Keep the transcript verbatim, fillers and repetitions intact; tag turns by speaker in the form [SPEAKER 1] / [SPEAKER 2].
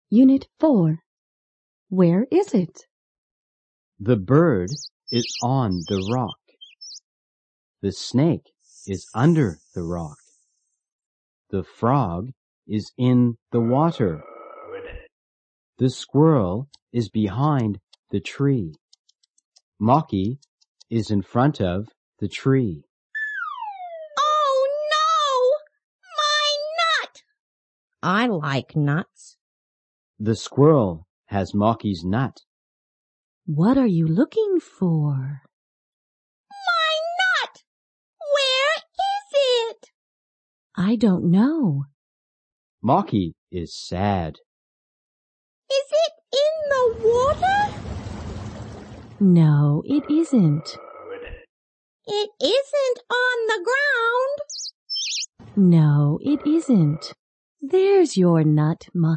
[SPEAKER 1] Unit four. Where is it?
[SPEAKER 2] The bird is on the rock. The snake is under the rock. The frog is in the water. The squirrel is behind the tree. Mocky is in front of the tree.
[SPEAKER 3] Oh no! My nut! I like nuts.
[SPEAKER 2] The squirrel has Mocky's nut.
[SPEAKER 1] What are you looking for?
[SPEAKER 3] My nut! Where is it?
[SPEAKER 1] I don't know.
[SPEAKER 2] Mocky is sad.
[SPEAKER 3] Is it in the water?
[SPEAKER 1] No, it isn't.
[SPEAKER 3] It isn't on the ground.
[SPEAKER 1] No, it isn't. There's your nut, Mocky.